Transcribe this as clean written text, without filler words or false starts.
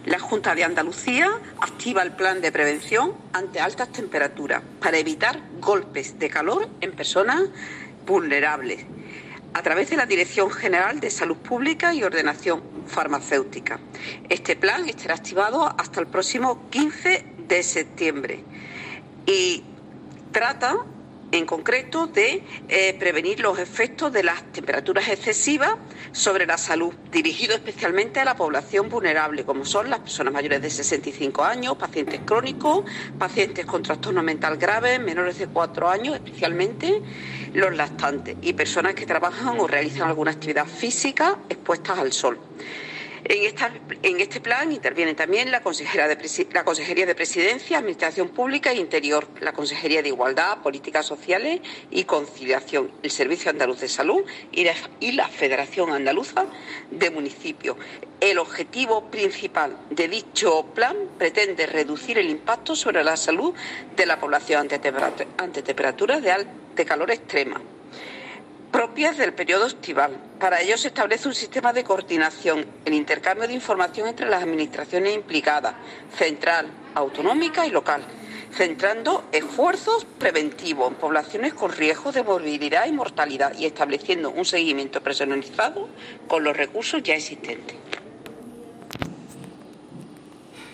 La Junta de Andalucía activa el plan de prevención ante altas temperaturas para evitar golpes de calor en personas vulnerables a través de la Dirección General de Salud Pública y Ordenación Farmacéutica. Este plan estará activado hasta el próximo 15 de septiembre y trata en concreto de prevenir los efectos de las temperaturas excesivas sobre la salud, dirigido especialmente a la población vulnerable, como son las personas mayores de 65 años, pacientes crónicos, pacientes con trastorno mental grave, menores de 4 años, especialmente los lactantes, y personas que trabajan o realizan alguna actividad física expuestas al sol. En este plan intervienen también la Consejería de Presidencia, Administración Pública e Interior, la Consejería de Igualdad, Políticas Sociales y Conciliación, el Servicio Andaluz de Salud y la Federación Andaluza de Municipios. El objetivo principal de dicho plan pretende reducir el impacto sobre la salud de la población ante temperaturas de calor extrema propias del periodo estival. Para ello se establece un sistema de coordinación, el intercambio de información entre las administraciones implicadas, central, autonómica y local, centrando esfuerzos preventivos en poblaciones con riesgo de morbilidad y mortalidad y estableciendo un seguimiento personalizado con los recursos ya existentes.